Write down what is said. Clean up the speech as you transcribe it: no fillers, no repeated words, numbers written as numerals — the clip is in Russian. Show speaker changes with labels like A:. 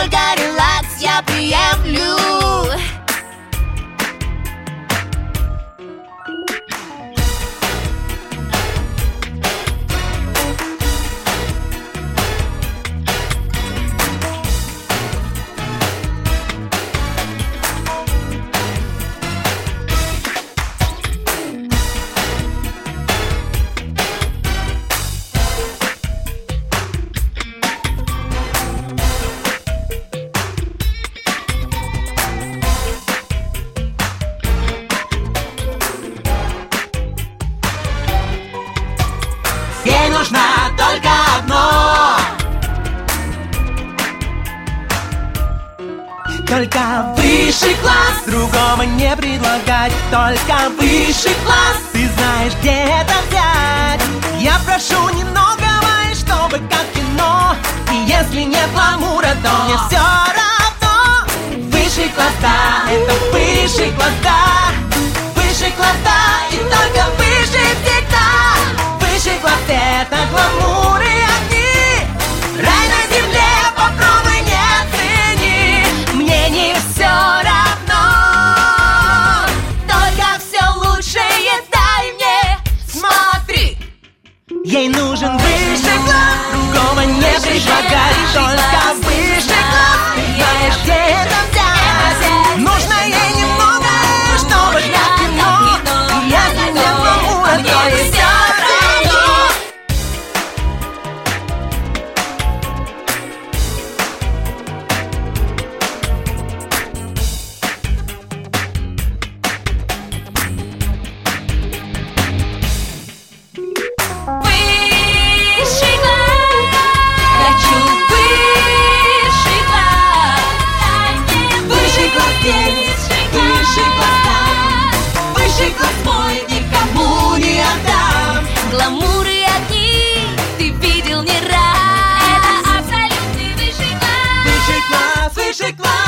A: только релакс я приемлю.
B: Ей нужно только одно, только высший класс, другого не предлагать. Только высший класс, ты знаешь, где это взять. Я прошу немногого, и чтобы как кино. И если нет гламура, то мне все равно. Высший класс, да, это высший класс, да. Высший класс, да, и только выше всегда. Высший класс — это гламур и огни. Рай на земле, попробуй не оцени. Мне не все равно, только все лучшее дай мне. Смотри, ей нужен высший класс, другого не предлагать. Только высший класс, ты знаешь, где это взять. Нужно ей немного, чтобы как кино. И если нет гламура, то и все равно.
A: Высший класс, хочу высший класс. Высший класс здесь, высший класс там. Высший класс мой никому не отдам. Гламур и огни ты видел не раз. Это абсолютный высший класс.
B: Высший класс, высший класс.